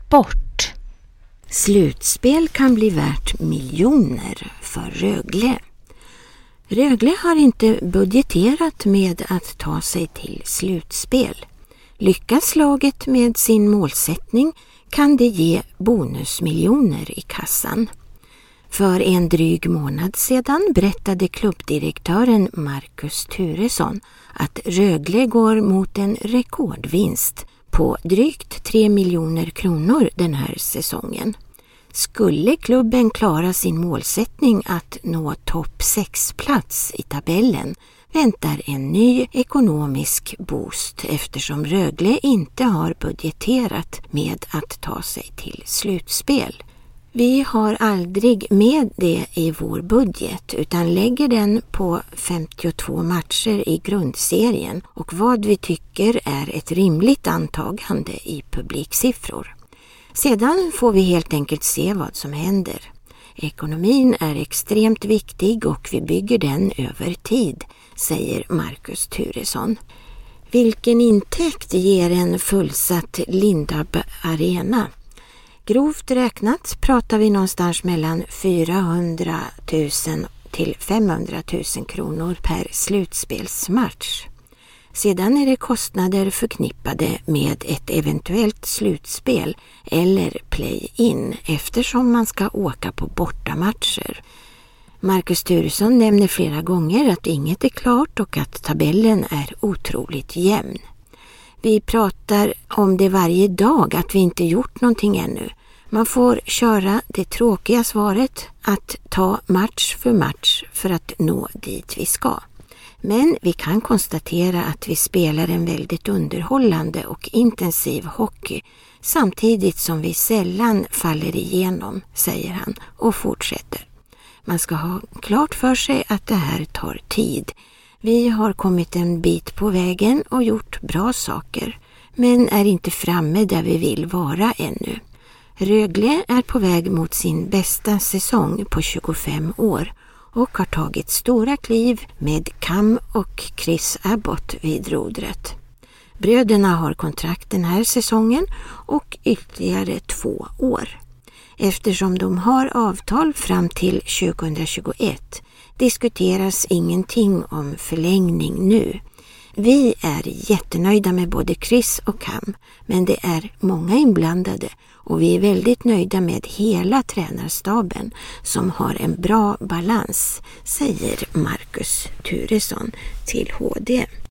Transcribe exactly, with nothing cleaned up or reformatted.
sport. Slutspel kan bli värt miljoner för Rögle. Rögle har inte budgeterat med att ta sig till slutspel. Lyckas laget med sin målsättning kan det ge bonusmiljoner i kassan. För en dryg månad sedan berättade klubbdirektören Marcus Turesson att Rögle går mot en rekordvinst på drygt tre miljoner kronor den här säsongen. Skulle klubben klara sin målsättning att nå topp sex plats i tabellen väntar en ny ekonomisk boost eftersom Rögle inte har budgeterat med att ta sig till slutspel. Vi har aldrig med det i vår budget utan lägger den på femtiotvå matcher i grundserien och vad vi tycker är ett rimligt antagande i publiksiffror. Sedan får vi helt enkelt se vad som händer. Ekonomin är extremt viktig och vi bygger den över tid, säger Marcus Turesson. Vilken intäkt ger en fullsatt Lindab Arena? Grovt räknat pratar vi någonstans mellan fyrahundratusen till femhundratusen kronor per slutspelsmatch. Sedan är det kostnader förknippade med ett eventuellt slutspel eller play-in eftersom man ska åka på bortamatcher. Marcus Turesson nämner flera gånger att inget är klart och att tabellen är otroligt jämn. Vi pratar om det varje dag att vi inte gjort någonting ännu. Man får köra det tråkiga svaret att ta match för match för att nå dit vi ska. Men vi kan konstatera att vi spelar en väldigt underhållande och intensiv hockey samtidigt som vi sällan faller igenom, säger han och fortsätter. Man ska ha klart för sig att det här tar tid. Vi har kommit en bit på vägen och gjort bra saker, men är inte framme där vi vill vara ännu. Rögle är på väg mot sin bästa säsong på tjugofem år och har tagit stora kliv med Cam och Chris Abbott vid rodret. Bröderna har kontrakt den här säsongen och ytterligare två år. Eftersom de har avtal fram till tjugohundratjugoett diskuteras ingenting om förlängning nu. Vi är jättenöjda med både Chris och Cam, men det är många inblandade och vi är väldigt nöjda med hela tränarstaben som har en bra balans, säger Marcus Turesson till H D.